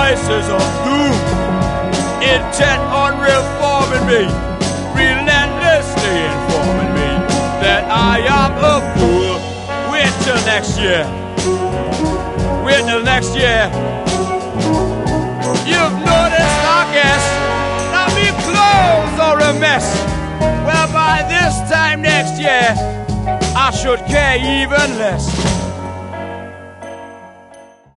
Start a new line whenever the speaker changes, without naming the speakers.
voices of doom, intent on reforming me, relentlessly informing me that I am a fool. Wait till next year. Wait till next year. You've noticed, I guess, that me clothes are a mess. Well, by this time next year, I should care even less.